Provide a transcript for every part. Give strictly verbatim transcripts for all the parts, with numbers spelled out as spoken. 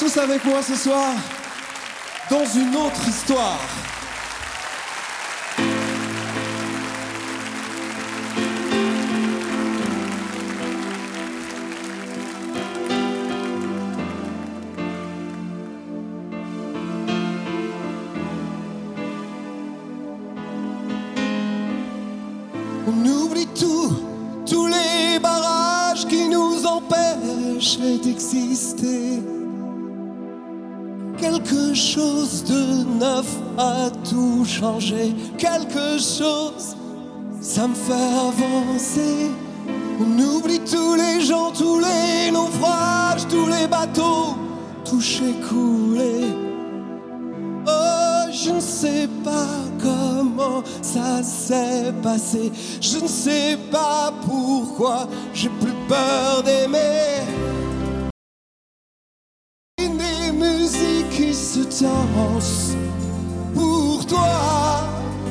tous avec moi ce soir dans une autre histoire. On oublie tout, tous les barrages qui nous empêchent d'exister. Quelque chose de neuf a tout changé. Quelque chose, ça me fait avancer. On oublie tous les gens, tous les naufrages, tous les bateaux touchés, coulés. Oh, je ne sais pas comment ça s'est passé. Je ne sais pas pourquoi j'ai plus peur d'aimer. Des musiques qui se dansent pour toi.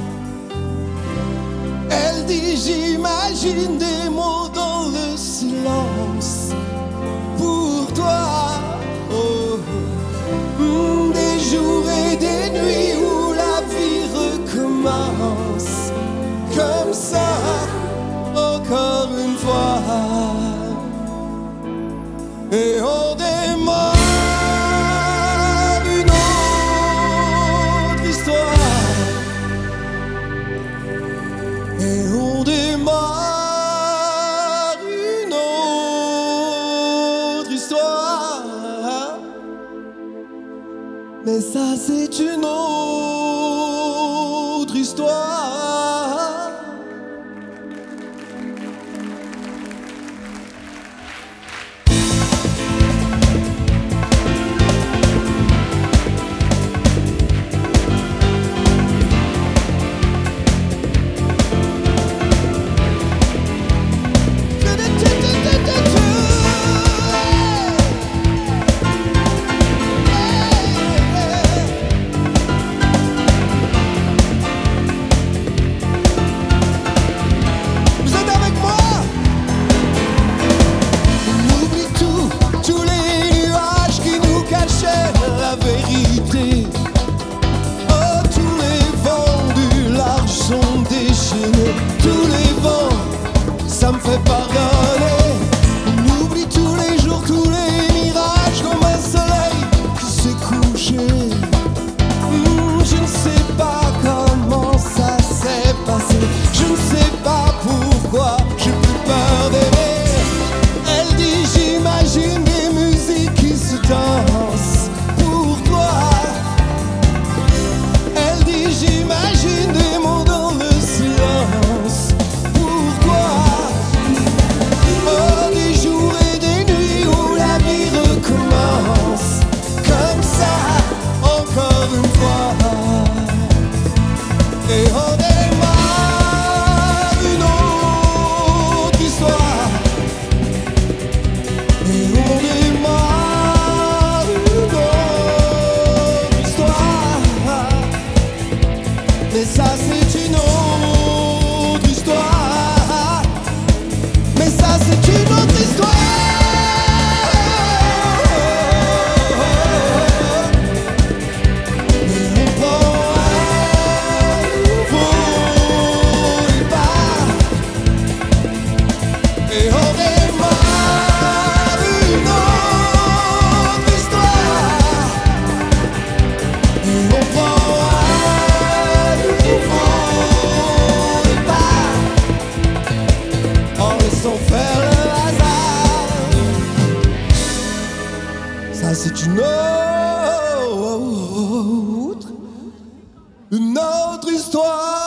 Elle dit j'imagine des mots dans le silence pour toi. Oh. Mm, des jours et des nuits où la vie recommence comme ça, encore une fois. Et on démarre une autre histoire. Et on démarre une autre histoire. Mais ça c'est une autre histoire. Ça me fait pardonner. On oublie tous les jours, tous les mirages comme un soleil qui s'est couché. Mmh, je ne sais pas comment ça s'est passé. Je ne sais pas pourquoi j'ai plus peur d'aimer. Elle dit j'imagine des musiques qui se dansent pour toi. Elle dit j'imagine des mots dans le silence. Et on démarre une autre histoire. Et on démarre une autre histoire. Mais ça c'est une autre histoire. Mais ça c'est une autre histoire. Ça c'est une autre, une autre histoire.